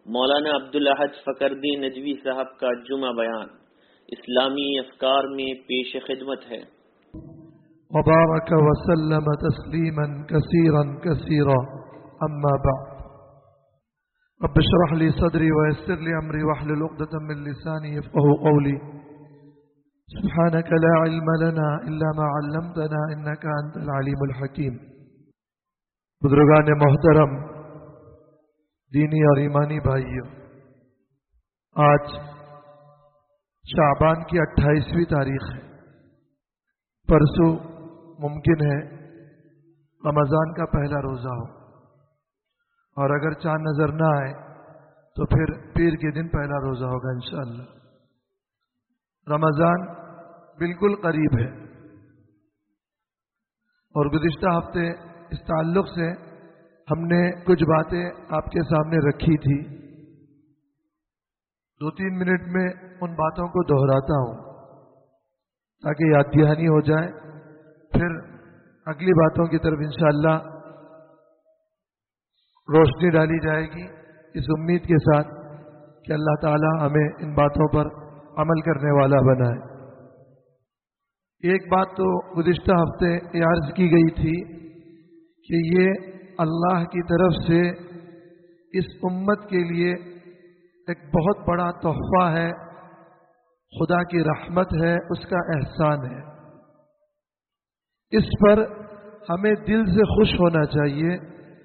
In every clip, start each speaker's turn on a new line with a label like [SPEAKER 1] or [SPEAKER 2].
[SPEAKER 1] مولانا عبدالاحد فقردی ندوی صاحب کا جمعہ بیان اسلامی افکار میں پیش خدمت ہے۔
[SPEAKER 2] وبارک وسلم تسلیما کثیرا کثیرا اما بعد رب اشرح لي صدري ويسر لي امري واحلل عقدة من لساني يفقهوا قولي سبحانك لا علم لنا الا ما علمتنا انك انت العليم الحكيم۔ بزرگان محترم، دینی اور ایمانی بھائیوں، آج شعبان کی 28ویں تاریخ ہے۔ پرسوں ممکن ہے رمضان کا پہلا روزہ ہو، اور اگر چاند نظر نہ آئے تو پھر پیر کے دن پہلا روزہ ہوگا انشاءاللہ۔ رمضان بالکل قریب ہے، اور گزشتہ ہفتے اس تعلق سے ہم نے کچھ باتیں آپ کے سامنے رکھی تھی۔ 2-3 منٹ میں ان باتوں کو دہراتا ہوں تاکہ یاد دہانی ہو جائے، پھر اگلی باتوں کی طرف انشاءاللہ روشنی ڈالی جائے گی، اس امید کے ساتھ کہ اللہ تعالی ہمیں ان باتوں پر عمل کرنے والا بنائے۔ ایک بات تو گزشتہ ہفتے یہ عرض کی گئی تھی کہ یہ اللہ کی طرف سے اس امت کے لیے ایک بہت بڑا تحفہ ہے، خدا کی رحمت ہے، اس کا احسان ہے۔ اس پر ہمیں دل سے خوش ہونا چاہیے۔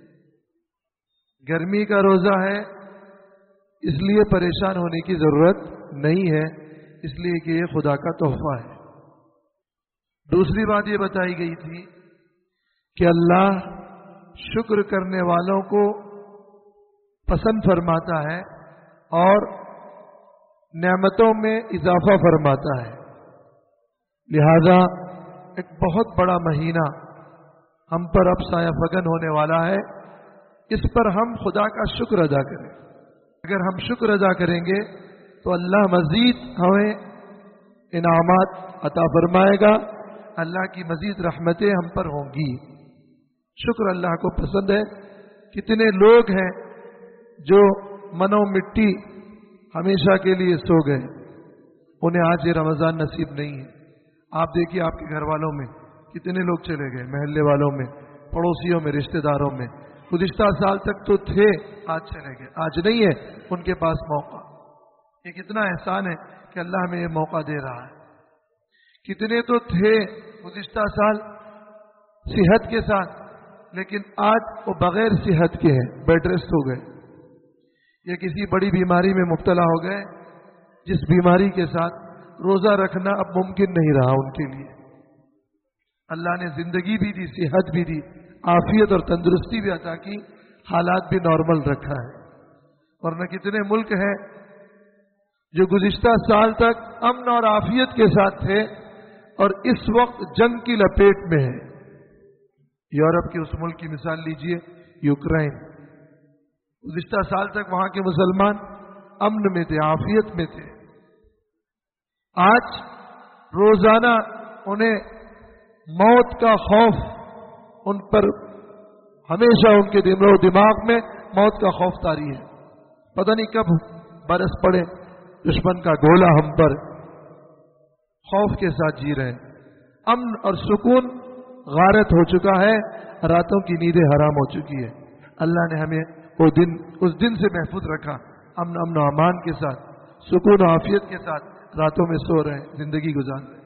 [SPEAKER 2] گرمی کا روزہ ہے اس لیے پریشان ہونے کی ضرورت نہیں ہے، اس لیے کہ یہ خدا کا تحفہ ہے۔ دوسری بات یہ بتائی گئی تھی کہ اللہ شکر کرنے والوں کو پسند فرماتا ہے اور نعمتوں میں اضافہ فرماتا ہے، لہذا ایک بہت بڑا مہینہ ہم پر اب سایہ فگن ہونے والا ہے، اس پر ہم خدا کا شکر ادا کریں۔ اگر ہم شکر ادا کریں گے تو اللہ مزید ہمیں انعامات عطا فرمائے گا، اللہ کی مزید رحمتیں ہم پر ہوں گی۔ شکر اللہ کو پسند ہے۔ کتنے لوگ ہیں جو منو مٹی ہمیشہ کے لیے سو گئے، انہیں آج یہ رمضان نصیب نہیں ہے۔ آپ دیکھیے آپ کے گھر والوں میں کتنے لوگ چلے گئے، محلے والوں میں، پڑوسیوں میں، رشتہ داروں میں۔ گزشتہ سال تک تو تھے، آج چلے گئے، آج نہیں ہے ان کے پاس موقع۔ یہ کتنا احسان ہے کہ اللہ ہمیں یہ موقع دے رہا ہے۔ کتنے تو تھے گزشتہ سال صحت کے ساتھ، لیکن آج وہ بغیر صحت کے ہیں، بیڈ ریسٹ ہو گئے، یا کسی بڑی بیماری میں مبتلا ہو گئے، جس بیماری کے ساتھ روزہ رکھنا اب ممکن نہیں رہا ان کے لیے۔ اللہ نے زندگی بھی دی، صحت بھی دی، عافیت اور تندرستی بھی عطا کی، حالات بھی نارمل رکھا ہے۔ ورنہ کتنے ملک ہیں جو گزشتہ سال تک امن اور عافیت کے ساتھ تھے اور اس وقت جنگ کی لپیٹ میں ہیں۔ یورپ کے اس ملک کی مثال لیجئے، یوکرین۔ گزشتہ سال تک وہاں کے مسلمان امن میں تھے، عافیت میں تھے۔ آج روزانہ انہیں موت کا خوف، ان پر ہمیشہ ان کے دماغ میں موت کا خوف طاری ہے۔ پتہ نہیں کب برس پڑے دشمن کا گولہ ہم پر، خوف کے ساتھ جی رہے ہیں۔ امن اور سکون غارت ہو چکا ہے، راتوں کی نیندیں حرام ہو چکی ہے۔ اللہ نے ہمیں اس دن سے محفوظ رکھا، امن و امان کے ساتھ، سکون و عافیت کے ساتھ راتوں میں سو رہے ہیں، زندگی گزار رہے ہیں۔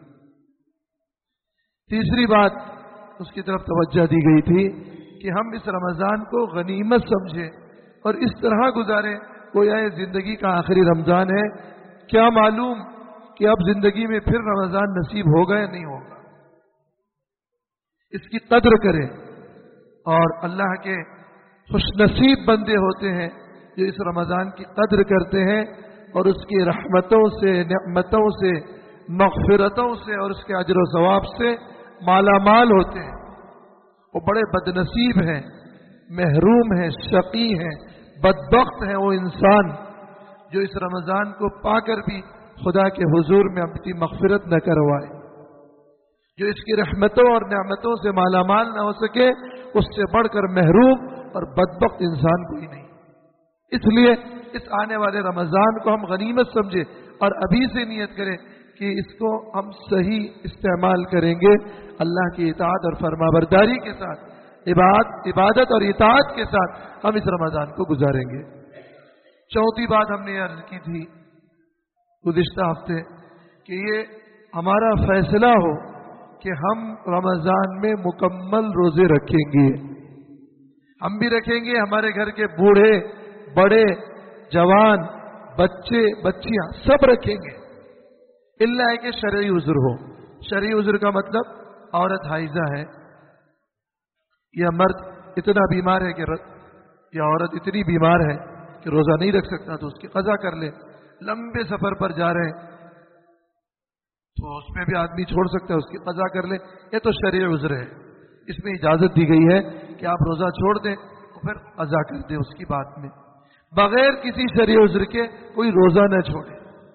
[SPEAKER 2] تیسری بات اس کی طرف توجہ دی گئی تھی کہ ہم اس رمضان کو غنیمت سمجھیں اور اس طرح گزاریں گویا یہ زندگی کا آخری رمضان ہے۔ کیا معلوم کہ اب زندگی میں پھر رمضان نصیب ہوگا یا نہیں ہوگا۔ اس کی قدر کریں، اور اللہ کے خوش نصیب بندے ہوتے ہیں جو اس رمضان کی قدر کرتے ہیں اور اس کی رحمتوں سے، نعمتوں سے، مغفرتوں سے اور اس کے اجر و ثواب سے مالا مال ہوتے ہیں۔ وہ بڑے بدنصیب ہیں، محروم ہیں، شقی ہیں، بدبخت ہیں وہ انسان جو اس رمضان کو پا کر بھی خدا کے حضور میں اپنی مغفرت نہ کروائے، جو اس کی رحمتوں اور نعمتوں سے مالا مال نہ ہو سکے، اس سے بڑھ کر محروم اور بدبخت انسان کوئی نہیں۔ اس لیے اس آنے والے رمضان کو ہم غنیمت سمجھے اور ابھی سے نیت کریں کہ اس کو ہم صحیح استعمال کریں گے، اللہ کی اطاعت اور فرما برداری کے ساتھ، عبادت اور اطاعت کے ساتھ ہم اس رمضان کو گزاریں گے۔ چوتھی بات ہم نے عرض کی تھی گزشتہ ہفتے کہ یہ ہمارا فیصلہ ہو کہ ہم رمضان میں مکمل روزے رکھیں گے، ہم بھی رکھیں گے، ہمارے گھر کے بوڑھے بڑے جوان بچے بچیاں سب رکھیں گے، الا ہے کہ شرعی عذر ہو۔ شرعی عذر کا مطلب عورت حائضہ ہے یا مرد اتنا بیمار ہے کہ یا عورت اتنی بیمار ہے کہ روزہ نہیں رکھ سکتا تو اس کی قضا کر لے، لمبے سفر پر جا رہے ہیں تو اس میں بھی آدمی چھوڑ سکتا ہے، اس کی قضا کر لے، یہ تو شرعی عذر ہے، اس میں اجازت دی گئی ہے کہ آپ روزہ چھوڑ دیں تو پھر قضا کر دیں اس کی بات میں، بغیر کسی شرعی عذر کے کوئی روزہ نہ چھوڑے۔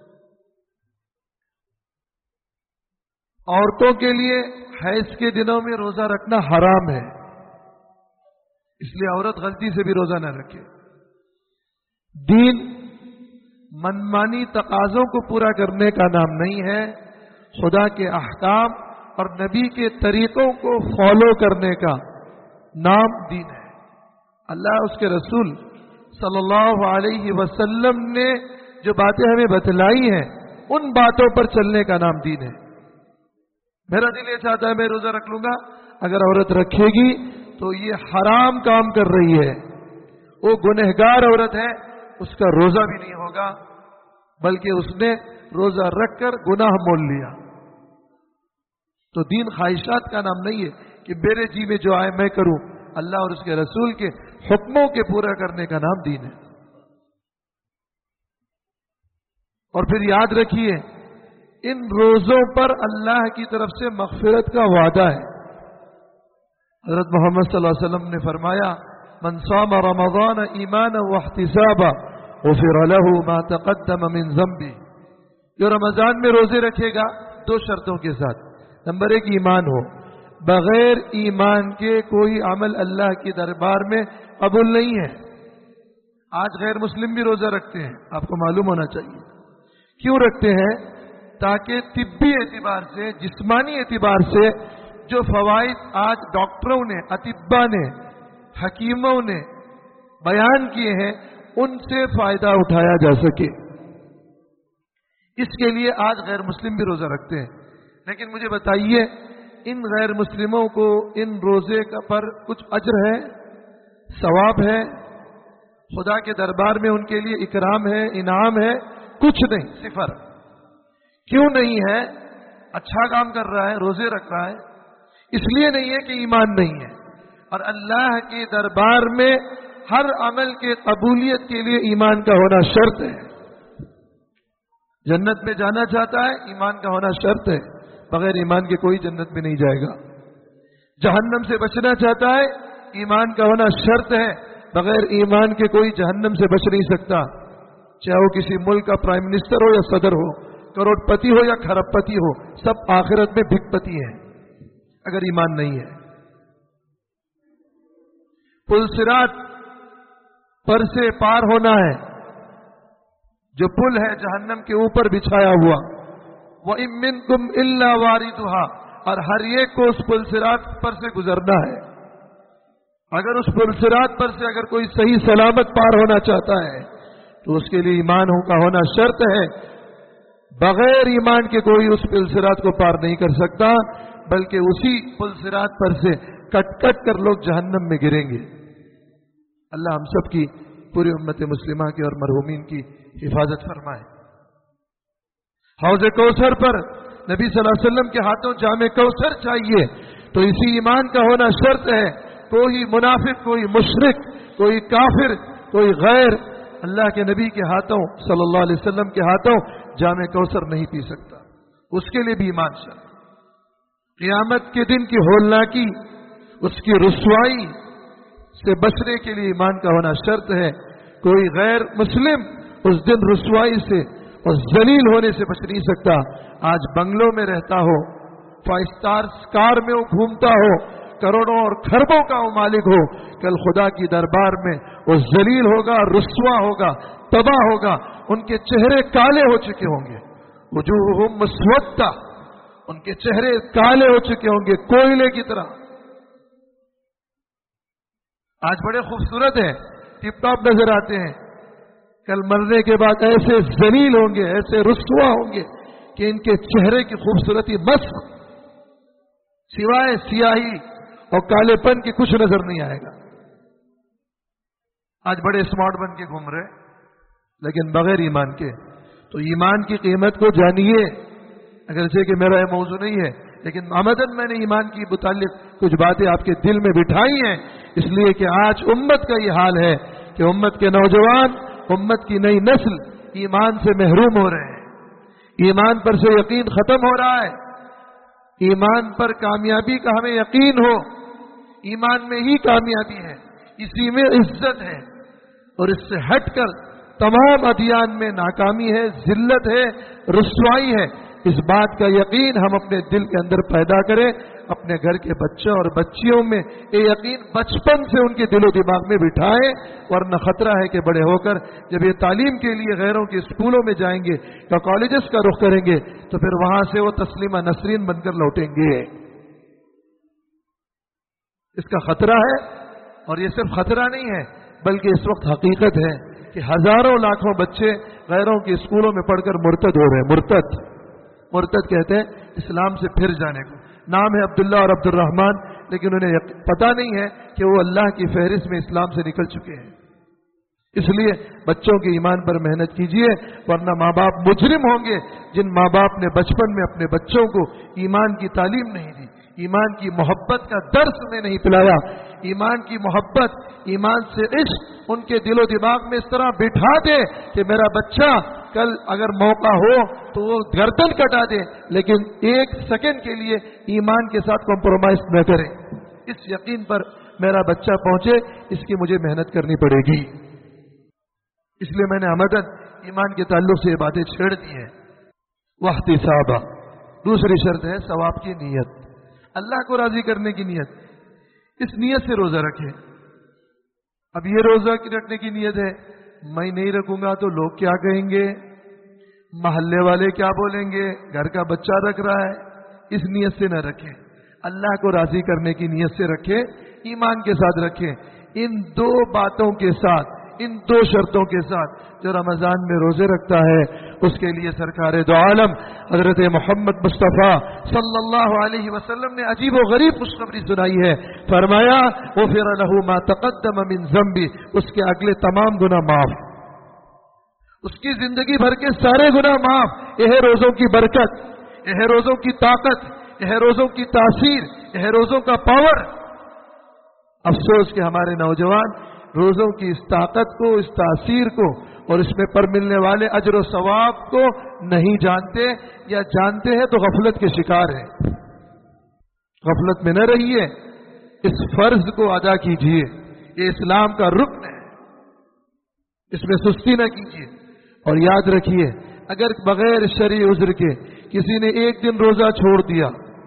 [SPEAKER 2] عورتوں کے لیے حیض کے دنوں میں روزہ رکھنا حرام ہے، اس لیے عورت غلطی سے بھی روزہ نہ رکھے۔ دین منمانی تقاضوں کو پورا کرنے کا نام نہیں ہے، خدا کے احکام اور نبی کے طریقوں کو فالو کرنے کا نام دین ہے۔ اللہ اس کے رسول صلی اللہ علیہ وسلم نے جو باتیں ہمیں بتلائی ہیں ان باتوں پر چلنے کا نام دین ہے۔ میرا دل یہ چاہتا ہے میں روزہ رکھ لوں گا، اگر عورت رکھے گی تو یہ حرام کام کر رہی ہے، وہ گنہگار عورت ہے، اس کا روزہ بھی نہیں ہوگا بلکہ اس نے روزہ رکھ کر گناہ مول لیا۔ تو دین خواہشات کا نام نہیں ہے کہ میرے جی میں جو آئے میں کروں، اللہ اور اس کے رسول کے حکموں کے پورا کرنے کا نام دین ہے۔ اور پھر یاد رکھیے ان روزوں پر اللہ کی طرف سے مغفرت کا وعدہ ہے۔ حضرت محمد صلی اللہ علیہ وسلم نے فرمایا من صام رمضان ایمانا واحتسابا غفر له ما تقدم من ذنبه، جو رمضان میں روزے رکھے گا دو شرطوں کے ساتھ، نمبر 1 ایمان ہو، بغیر ایمان کے کوئی عمل اللہ کے دربار میں قبول نہیں ہے۔ آج غیر مسلم بھی روزہ رکھتے ہیں، آپ کو معلوم ہونا چاہیے کیوں رکھتے ہیں، تاکہ طبی اعتبار سے جسمانی اعتبار سے جو فوائد آج ڈاکٹروں نے اطباء نے حکیموں نے بیان کیے ہیں ان سے فائدہ اٹھایا جا سکے، اس کے لیے آج غیر مسلم بھی روزہ رکھتے ہیں۔ لیکن مجھے بتائیے ان غیر مسلموں کو ان روزے کا پر کچھ اجر ہے، ثواب ہے، خدا کے دربار میں ان کے لیے اکرام ہے، انعام ہے؟ کچھ نہیں، صفر۔ کیوں نہیں ہے؟ اچھا کام کر رہا ہے، روزے رکھ رہا ہے، اس لیے نہیں ہے کہ ایمان نہیں ہے، اور اللہ کے دربار میں ہر عمل کے قبولیت کے لیے ایمان کا ہونا شرط ہے۔ جنت میں جانا چاہتا ہے، ایمان کا ہونا شرط ہے، بغیر ایمان کے کوئی جنت میں نہیں جائے گا۔ جہنم سے بچنا چاہتا ہے، ایمان کا ہونا شرط ہے، بغیر ایمان کے کوئی جہنم سے بچ نہیں سکتا، چاہے وہ کسی ملک کا پرائم منسٹر ہو یا صدر ہو، کروڑ پتی ہو یا کھرب پتی ہو، سب آخرت میں بھک پتی ہیں اگر ایمان نہیں ہے۔ پل صراط پر سے پار ہونا ہے، جو پل ہے جہنم کے اوپر بچھایا ہوا، وَإِن مِّنكُمْ إِلَّا وَارِدُهَا، اور ہر ایک کو اس پل صراط پر سے گزرنا ہے۔ اگر اس پل صراط پر سے اگر کوئی صحیح سلامت پار ہونا چاہتا ہے تو اس کے لیے ایمان کا ہونا شرط ہے، بغیر ایمان کے کوئی اس پل صراط کو پار نہیں کر سکتا، بلکہ اسی پل صراط پر سے کٹ کٹ کر لوگ جہنم میں گریں گے۔ اللہ ہم سب کی پوری امت مسلمہ کی اور مرحومین کی حفاظت فرمائے۔ حوض کوثر پر نبی صلی اللہ علیہ وسلم کے ہاتھوں جام کوثر چاہیے تو اسی ایمان کا ہونا شرط ہے۔ کوئی منافق، کوئی مشرک، کوئی کافر، کوئی غیر اللہ کے نبی کے ہاتھوں صلی اللہ علیہ وسلم کے ہاتھوں جام کوثر نہیں پی سکتا، اس کے لیے بھی ایمان شرط۔ قیامت کے دن کی ہولناکی، اس کی رسوائی سے بچنے کے لیے ایمان کا ہونا شرط ہے۔ کوئی غیر مسلم اس دن رسوائی سے اور ذلیل ہونے سے بچ نہیں سکتا۔ آج بنگلوں میں رہتا ہو، 5 اسٹار کار میں وہ گھومتا ہو، کروڑوں اور کھربوں کا وہ مالک ہو، کل خدا کی دربار میں وہ ذلیل ہوگا، رسوا ہوگا، तबाह होगा, उनके चेहरे काले हो चुके होंगे। वजूहुहुम मुस्वद्दा, उनके चेहरे काले हो चुके होंगे कोयले की तरह। आज बड़े खूबसूरत हैं, टिप टॉप नजर आते हैं, कल मरने के बाद ऐसे जलील होंगे, ऐसे रुस्वा होंगे कि इनके चेहरे की खूबसूरती मस्क, सिवाय सियाही और कालेपन की कुछ नजर नहीं आएगा। आज बड़े स्मार्ट बन के घूम रहे, लेकिन बगैर ईमान के। तो ईमान की कीमत को जानिए। अगरचे कि मेरा ये मौजू नहीं है, लेकिन आमदन मैंने ईमान की मुतालिक कुछ बातें आपके दिल में बिठाई हैं, इसलिए कि आज उम्मत का ये हाल है कि उम्मत के नौजवान, उम्मत की नई नस्ल ईमान से महरूम हो रहे हैं। ईमान पर से यकीन खत्म हो रहा है। ईमान पर कामयाबी का हमें यकीन हो, ईमान में ही कामयाबी है, इसी में इज्जत है, और इससे हटकर तमाम अदियान में नाकामी है, जिल्लत है, रुस्वाई है। इस बात का यकीन हम अपने दिल के अंदर पैदा करें, अपने घर के बच्चों और बच्चियों में ये यकीन बचपन से उनके दिलो दिमाग में बिठाएं, वरना खतरा है कि बड़े होकर जब ये तालीम के लिए गैरों के स्कूलों में जाएंगे या कॉलेजेस का रुख करेंगे तो फिर वहां से वो तस्लीमा नसरीन बनकर लौटेंगे। इसका खतरा है, और ये सिर्फ खतरा नहीं है बल्कि इस वक्त हकीकत है कि हजारों लाखों बच्चे गैरों के स्कूलों में पढ़कर मुर्तद हो रहे हैं। मुर्तद कहते हैं इस्लाम से फिर जाने को। नाम है अब्दुल्ला और अब्दुर्रहमान, लेकिन उन्हें पता नहीं है कि वो अल्लाह की फहरिस्त में इस्लाम से निकल चुके हैं। इसलिए बच्चों के ईमान पर मेहनत कीजिए, वरना माँ बाप मुजरिम होंगे जिन माँ बाप ने बचपन में अपने बच्चों को ईमान की तालीम नहीं दी, ईमान की मोहब्बत का दर्स उन्हें नहीं पिलाया। ईमान की मोहब्बत, ईमान से इश्क उनके दिलो दिमाग में इस तरह बिठा दे कि मेरा बच्चा कल अगर मौका हो तो वो गर्दन कटा दे, लेकिन एक सेकंड के लिए ईमान के साथ कॉम्प्रोमाइज न करे। इस यकीन पर मेरा बच्चा पहुंचे, इसकी मुझे मेहनत करनी पड़ेगी। इसलिए मैंने अमदन ईमान के ताल्लुक से ये बातें छेड़ दी हैं। वहतिसाबा, दूसरी शर्त है सवाब की नीयत, अल्लाह को राजी करने की नीयत। इस नीयत से रोजा रखें। अब ये रोजा रखने की नीयत है, मैं नहीं रखूंगा तो लोग क्या कहेंगे, मोहल्ले वाले क्या बोलेंगे, घर का बच्चा रख रहा है, इस नीयत से न रखें। अल्लाह को राजी करने की नीयत से रखें, ईमान के साथ रखें। इन दो बातों के साथ, इन दो शर्तों के साथ जो रमजान में रोजे रखता है उसके लिए सरकार दो आलम हजरत मोहम्मद मुस्तफ़ा सल्लल्लाहु अलैहि वसल्लम ने अजीब व गरीब खुशखबरी सुनाई है। फरमाया गुफ़िर लहू मा तक़द्दम मिन ज़ंबी, उसके अगले तमाम गुनाह माफ, उसकी जिंदगी भर के सारे गुनाह माफ। यह रोजों की बरकत, यह रोजों की ताकत, यह रोजों की तासीर, यह रोजों का पावर। अफसोस कि हमारे नौजवान रोजों की इस ताकत को, इस तासीर को और इसमें पर मिलने वाले अजर व सवाब को नहीं जानते, या जानते हैं तो गफलत के शिकार हैं। गफलत में न रहिए, इस फर्ज को अदा कीजिए, ये इस्लाम का रुकन है, इसमें सुस्ती न कीजिए। और याद रखिए, अगर बगैर शरई उज़्र के किसी ने एक दिन रोजा छोड़ दिया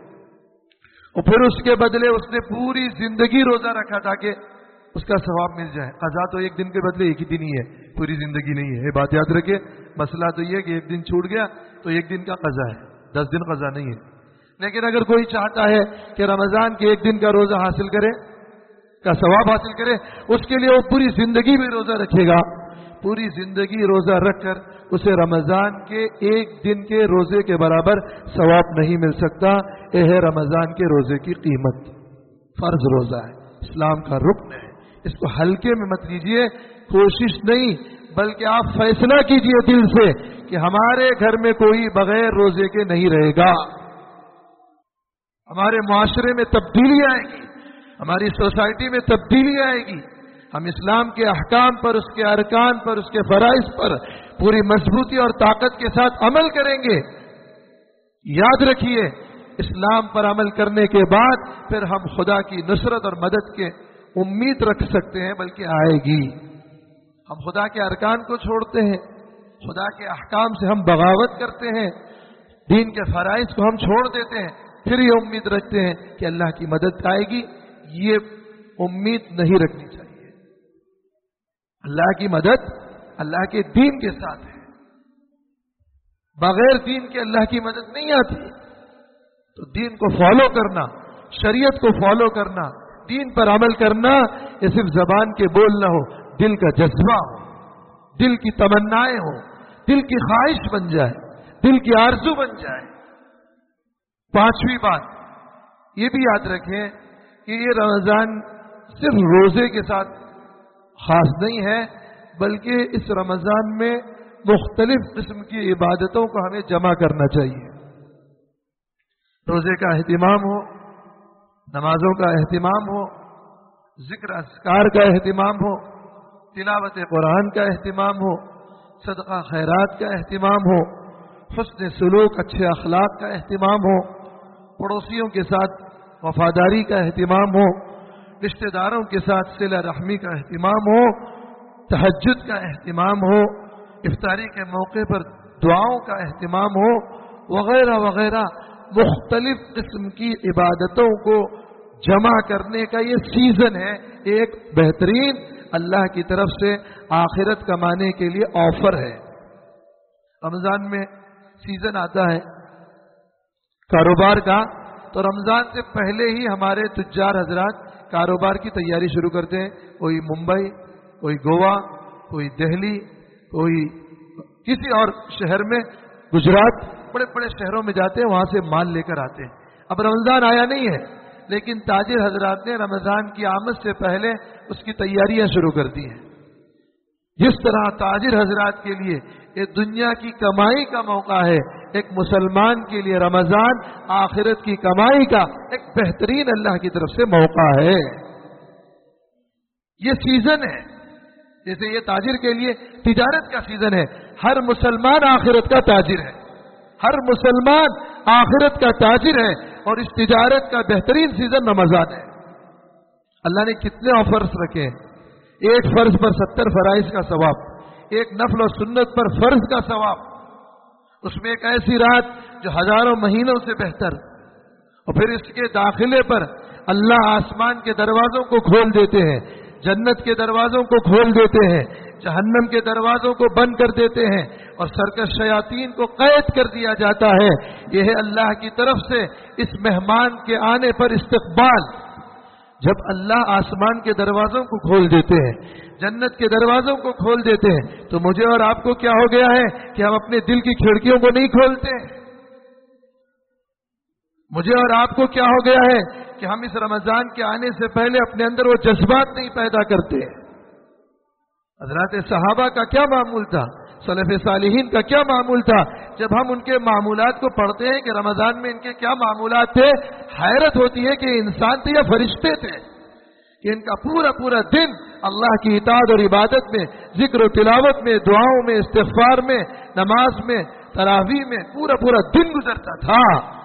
[SPEAKER 2] और फिर उसके बदले उसने पूरी जिंदगी रोजा रखा ताकि उसका सवाब मिल जाए, कज़ा तो एक दिन के बदले एक ही दिन ही है, पूरी जिंदगी नहीं है। ये बात याद रखिए। मसला तो ये कि एक दिन छूट गया तो एक दिन का कज़ा है, 10 दिन कज़ा नहीं है। लेकिन अगर कोई चाहता है कि रमजान के एक दिन का रोजा हासिल करे, का सवाब हासिल करे, उसके लिए वो पूरी जिंदगी में रोजा रखेगा। पूरी जिंदगी रोजा रखकर उसे रमजान के एक दिन के रोजे के बराबर सवाब नहीं मिल सकता। यह है रमजान के रोजे की कीमत। फर्ज रोजा है, इस्लाम का रुकन है, इसको हल्के में मत लीजिए। कोशिश नहीं बल्कि आप फैसला कीजिए दिल से कि हमारे घर में कोई बगैर रोजे के नहीं रहेगा। हमारे मुआशरे में तब्दीली आएगी, हमारी सोसाइटी में तब्दीली आएगी। हम इस्लाम के अहकाम पर, उसके अरकान पर, उसके फराइज पर पूरी मजबूती और ताकत के साथ अमल करेंगे। याद रखिए, इस्लाम पर अमल करने के बाद फिर हम खुदा की नुसरत और मदद के उम्मीद रख सकते हैं, बल्कि आएगी। हम खुदा के अरकान को छोड़ते हैं, खुदा के अहकाम से हम बगावत करते हैं, दीन के फराइज को हम छोड़ देते हैं, फिर ये उम्मीद रखते हैं कि अल्लाह की मदद आएगी। ये उम्मीद नहीं रखनी चाहिए। अल्लाह की मदद اللہ کے دین کے ساتھ ہے. بغیر دین کے اللہ کی مدد نہیں آتی. تو دین کو فالو کرنا، شریعت کو فالو کرنا، دین پر عمل کرنا، یہ صرف زبان کے بول نہ ہو، دل کا جذبہ ہو، دل کی تمنائیں ہو، دل کی خواہش بن جائے، دل کی آرزو بن جائے. پانچویں بات یہ بھی یاد رکھیں کہ یہ رمضان صرف روزے کے ساتھ خاص نہیں ہے، بلکہ اس رمضان میں مختلف قسم کی عبادتوں کو ہمیں جمع کرنا چاہیے. روزے کا اہتمام ہو، نمازوں کا اہتمام ہو، ذکر اذکار کا اہتمام ہو، تلاوت قرآن کا اہتمام ہو، صدقہ خیرات کا اہتمام ہو، حسن سلوک اچھے اخلاق کا اہتمام ہو، پڑوسیوں کے ساتھ وفاداری کا اہتمام ہو، رشتہ داروں کے ساتھ صلہ رحمی کا اہتمام ہو، تہجد کا اہتمام ہو، افطاری کے موقع پر دعاؤں کا اہتمام ہو، وغیرہ وغیرہ. مختلف قسم کی عبادتوں کو جمع کرنے کا یہ سیزن ہے، ایک بہترین اللہ کی طرف سے آخرت کمانے کے لیے آفر ہے. رمضان میں سیزن آتا ہے کاروبار کا، تو رمضان سے پہلے ہی ہمارے تجار حضرات کاروبار کی تیاری شروع کرتے ہیں. کوئی ممبئی، کوئی گوا، کوئی دہلی، کوئی کسی اور شہر میں، گجرات، بڑے بڑے شہروں میں جاتے ہیں، وہاں سے مال لے کر آتے ہیں. اب رمضان آیا نہیں ہے، لیکن تاجر حضرات نے رمضان کی آمد سے پہلے اس کی تیاریاں شروع کر دی ہیں. جس طرح تاجر حضرات کے لیے یہ دنیا کی کمائی کا موقع ہے، ایک مسلمان کے لیے رمضان آخرت کی کمائی کا ایک بہترین اللہ کی طرف سے موقع ہے. یہ سیزن ہے، جیسے یہ تاجر کے لیے تجارت کا سیزن ہے. ہر مسلمان آخرت کا تاجر ہے، ہر مسلمان آخرت کا تاجر ہے، اور اس تجارت کا بہترین سیزن رمضان ہے. اللہ نے کتنے آفرز رکھے ہیں. ایک فرض پر 70 فرائض کا ثواب، ایک نفل و سنت پر فرض کا ثواب، اس میں ایک ایسی رات جو ہزاروں مہینوں سے بہتر، اور پھر اس کے داخلے پر اللہ آسمان کے دروازوں کو کھول دیتے ہیں، جنت کے دروازوں کو کھول دیتے ہیں، جہنم کے دروازوں کو بند کر دیتے ہیں، اور سرکش شیاطین کو قید کر دیا جاتا ہے. یہ ہے اللہ کی طرف سے اس مہمان کے آنے پر استقبال. جب اللہ آسمان کے دروازوں کو کھول دیتے ہیں، جنت کے دروازوں کو کھول دیتے ہیں، تو مجھے اور آپ کو کیا ہو گیا ہے کہ ہم اپنے دل کی کھڑکیوں کو نہیں کھولتے؟ مجھے اور آپ کو کیا ہو گیا ہے کہ ہم اس رمضان کے آنے سے پہلے اپنے اندر وہ جذبات نہیں پیدا کرتے؟ حضرات صحابہ کا کیا معمول تھا، سلف صالحین کا کیا معمول تھا؟ جب ہم ان کے معمولات کو پڑھتے ہیں کہ رمضان میں ان کے کیا معمولات تھے، حیرت ہوتی ہے کہ انسان تھے یا فرشتے تھے، کہ ان کا پورا پورا دن اللہ کی اطاعت اور عبادت میں، ذکر و تلاوت میں، دعاؤں میں، استغفار میں، نماز میں، تراویح میں پورا پورا دن گزرتا تھا.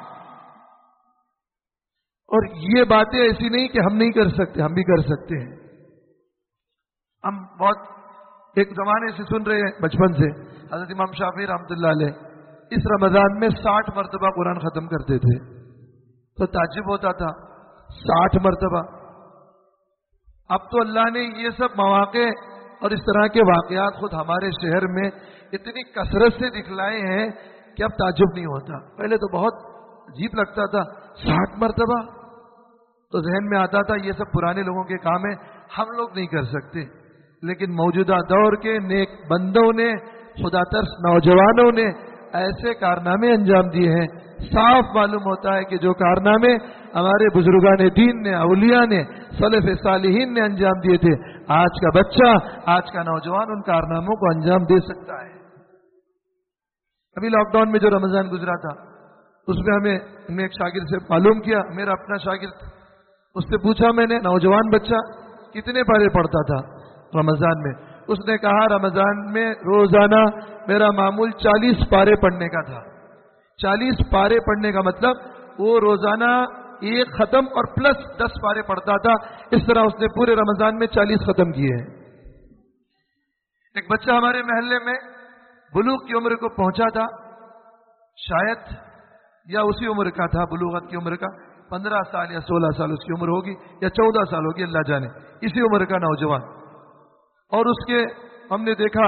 [SPEAKER 2] اور یہ باتیں ایسی نہیں کہ ہم نہیں کر سکتے، ہم بھی کر سکتے ہیں. ہم بہت ایک زمانے سے سن رہے ہیں، بچپن سے، حضرت امام شافعی رحمۃ اللہ علیہ اس رمضان میں 60 مرتبہ قرآن ختم کرتے تھے. تو تعجب ہوتا تھا، 60 مرتبہ. اب تو اللہ نے یہ سب مواقع اور اس طرح کے واقعات خود ہمارے شہر میں اتنی کثرت سے دکھلائے ہیں کہ اب تعجب نہیں ہوتا. پہلے تو بہت عجیب لگتا تھا، 60 مرتبہ. تو ذہن میں آتا تھا یہ سب پرانے لوگوں کے کام ہیں، ہم لوگ نہیں کر سکتے. لیکن موجودہ دور کے نیک بندوں نے، خدا ترس نوجوانوں نے ایسے کارنامے انجام دیے ہیں، صاف معلوم ہوتا ہے کہ جو کارنامے ہمارے بزرگان دین نے، اولیاء نے، سلف صالحین نے انجام دیے تھے، آج کا بچہ، آج کا نوجوان ان کارناموں کو انجام دے سکتا ہے. ابھی لاک ڈاؤن میں جو رمضان گزرا تھا، اس میں ہمیں ایک شاگرد سے معلوم کیا، میرا اپنا شاگرد، اس سے پوچھا میں نے، نوجوان بچہ کتنے پارے پڑھتا تھا رمضان میں؟ اس نے کہا رمضان میں روزانہ میرا معمول 40 پارے پڑھنے کا تھا. 40 پارے پڑھنے کا مطلب وہ روزانہ ایک ختم اور پلس 10 پارے پڑھتا تھا. اس طرح اس نے پورے رمضان میں 40 ختم کیے ہیں. ایک بچہ ہمارے محلے میں بلوغ کی عمر کو پہنچا تھا، شاید یا اسی عمر کا تھا، بلوغت کی عمر کا 15 سال یا 16 سال اس کی عمر ہوگی، یا 14 سال ہوگی، اللہ جانے، اسی عمر کا نوجوان. اور اس کے ہم نے دیکھا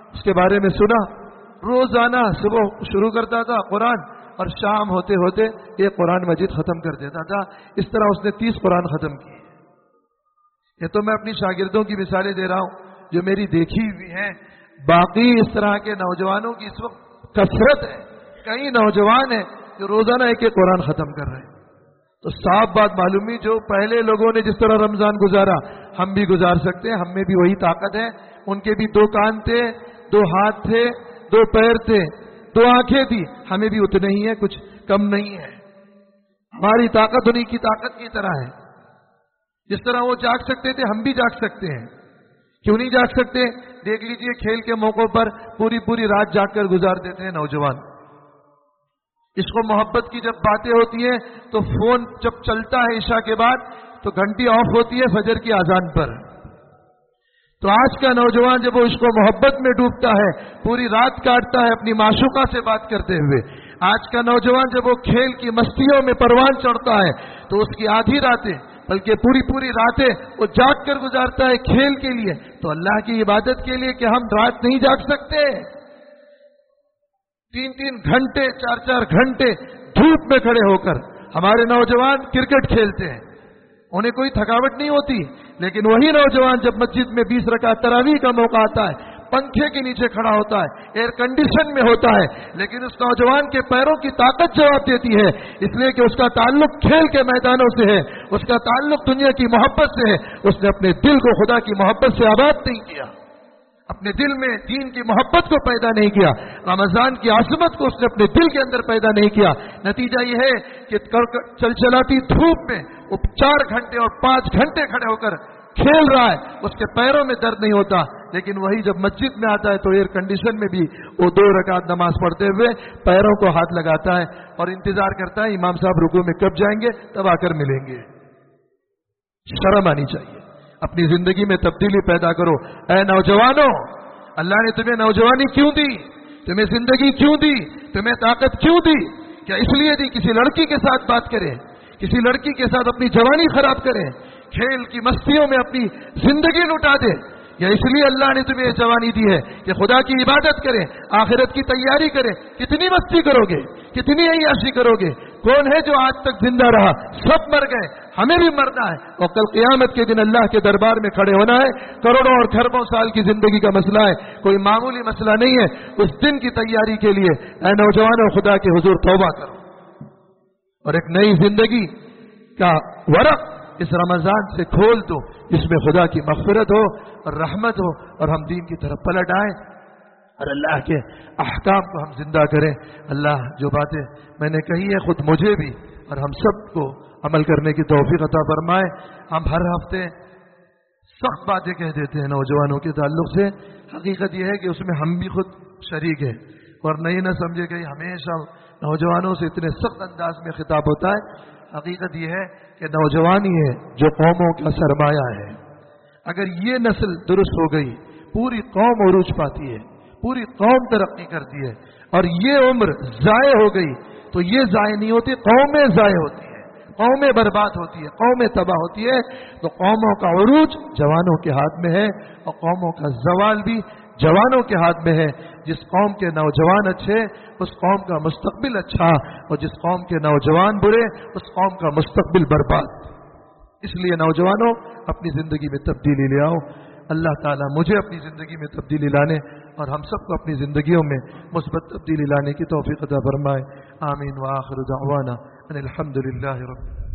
[SPEAKER 2] اس کے بارے میں سنا. روزانہ صبح شروع کرتا تھا قرآن اور شام ہوتے ہوتے ایک قرآن مجید ختم کر دیتا تھا. اس طرح اس نے 30 قرآن ختم کیے. یہ تو میں اپنی شاگردوں کی مثالیں دے رہا ہوں جو میری دیکھی ہوئی ہیں. باقی اس طرح کے نوجوانوں کی اس وقت کثرت ہے. کئی نوجوان ہیں جو روزانہ ایک ایک قرآن ختم کر رہے ہیں. تو صاف بات معلوم ہوئی جو پہلے لوگوں نے جس طرح رمضان گزارا ہم بھی گزار سکتے ہیں. ہم میں بھی وہی طاقت ہے. ان کے بھی 2 کان تھے, 2 ہاتھ تھے, 2 پیر تھے, 2 آنکھیں تھی. ہمیں بھی اتنے ہی ہیں, کچھ کم نہیں ہے. ہماری طاقت انہیں کی طاقت کی طرح ہے. جس طرح وہ جاگ سکتے تھے ہم بھی جاگ سکتے ہیں. کیوں نہیں جاگ سکتے؟ دیکھ لیجئے کھیل کے موقعوں پر پوری رات جاگ کر گزار دیتے ہیں نوجوان. عشق و محبت کی جب باتیں ہوتی ہیں تو فون جب چلتا ہے عشاء کے بعد تو گھنٹی آف ہوتی ہے فجر کی اذان پر. تو آج کا نوجوان جب وہ عشق و محبت میں ڈوبتا ہے پوری رات کاٹتا ہے اپنی معشوقہ سے بات کرتے ہوئے. آج کا نوجوان جب وہ کھیل کی مستیوں میں پروان چڑھتا ہے تو اس کی آدھی راتیں بلکہ پوری راتیں وہ جاگ کر گزارتا ہے کھیل کے لیے. تو اللہ کی عبادت کے لیے کہ ہم رات نہیں جاگ سکتے؟ 3 گھنٹے 4 گھنٹے دھوپ میں کھڑے ہو کر ہمارے نوجوان کرکٹ کھیلتے ہیں. انہیں کوئی تھکاوٹ نہیں ہوتی. لیکن وہی نوجوان جب مسجد میں 20 رکعت تراویح کا موقع آتا ہے پنکھے کے نیچے کھڑا ہوتا ہے, ایئر کنڈیشن میں ہوتا ہے, لیکن اس نوجوان کے پیروں کی طاقت جواب دیتی ہے. اس لیے کہ اس کا تعلق کھیل کے میدانوں سے ہے, اس کا تعلق دنیا کی محبت سے ہے. اس نے اپنے دل کو خدا کی محبت سے آباد نہیں کیا, اپنے دل میں دین کی محبت کو پیدا نہیں کیا, رمضان کی عظمت کو اس نے اپنے دل کے اندر پیدا نہیں کیا. نتیجہ یہ ہے کہ چلچلاتی دھوپ میں وہ 4 گھنٹے اور 5 گھنٹے کھڑے ہو کر کھیل رہا ہے, اس کے پیروں میں درد نہیں ہوتا. لیکن وہی جب مسجد میں آتا ہے تو ایئر کنڈیشن میں بھی وہ 2 رکعت نماز پڑھتے ہوئے پیروں کو ہاتھ لگاتا ہے اور انتظار کرتا ہے امام صاحب رکوع میں کب جائیں گے, تب آ کر ملیں گے. شرم آنی چاہیے. اپنی زندگی میں تبدیلی پیدا کرو. اے نوجوانوں, اللہ نے تمہیں نوجوانی کیوں دی, تمہیں زندگی کیوں دی, تمہیں طاقت کیوں دی؟ کیا اس لیے دی کسی لڑکی کے ساتھ بات کریں, کسی لڑکی کے ساتھ اپنی جوانی خراب کریں, کھیل کی مستیوں میں اپنی زندگی لٹا دیں؟ یا اس لیے اللہ نے تمہیں جوانی دی ہے کہ خدا کی عبادت کریں, آخرت کی تیاری کریں؟ کتنی مستی کرو گے, کتنی عیاشی کرو گے؟ کون ہے جو آج تک زندہ رہا؟ سب مر گئے, ہمیں بھی مرنا ہے اور کل قیامت کے دن اللہ کے دربار میں کھڑے ہونا ہے. کروڑوں اور کھربوں سال کی زندگی کا مسئلہ ہے, کوئی معمولی مسئلہ نہیں ہے. اس دن کی تیاری کے لیے اے نوجوانوں خدا کے حضور توبہ کرو اور ایک نئی زندگی کا ورق اس رمضان سے کھول دو جس میں خدا کی مغفرت ہو اور رحمت ہو اور ہم دین کی طرف پلٹ آئیں اور اللہ کے احکام کو ہم زندہ کریں. اللہ جو باتیں میں نے کہی ہے خود مجھے بھی اور ہم سب کو عمل کرنے کی توفیق عطا فرمائے. ہم ہر ہفتے سخت باتیں کہہ دیتے ہیں نوجوانوں کے تعلق سے. حقیقت یہ ہے کہ اس میں ہم بھی خود شریک ہیں اور نہیں نہ سمجھے کہ ہمیشہ نوجوانوں سے اتنے سخت انداز میں خطاب ہوتا ہے. حقیقت یہ ہے کہ نوجوان ہی ہے جو قوموں کا سرمایہ ہے. اگر یہ نسل درست ہو گئی پوری قوم عروج پاتی ہے, پوری قوم ترقی کرتی ہے. اور یہ عمر ضائع ہو گئی تو یہ ضائع نہیں ہوتی, قومیں ضائع ہوتی ہیں, قومیں برباد ہوتی ہے, قومیں تباہ ہوتی ہے. تو قوموں کا عروج جوانوں کے ہاتھ میں ہے اور قوموں کا زوال بھی جوانوں کے ہاتھ میں ہے. جس قوم کے نوجوان اچھے اس قوم کا مستقبل اچھا, اور جس قوم کے نوجوان برے اس قوم کا مستقبل برباد. اس لیے نوجوانوں اپنی زندگی میں تبدیلی لے آؤ. اللہ تعالیٰ مجھے اپنی زندگی میں تبدیلی لانے اور ہم سب کو اپنی زندگیوں میں مثبت تبدیلی لانے کی توفیق عطا فرمائے. آمین. وآخر دعوانا ان الحمد للہ رب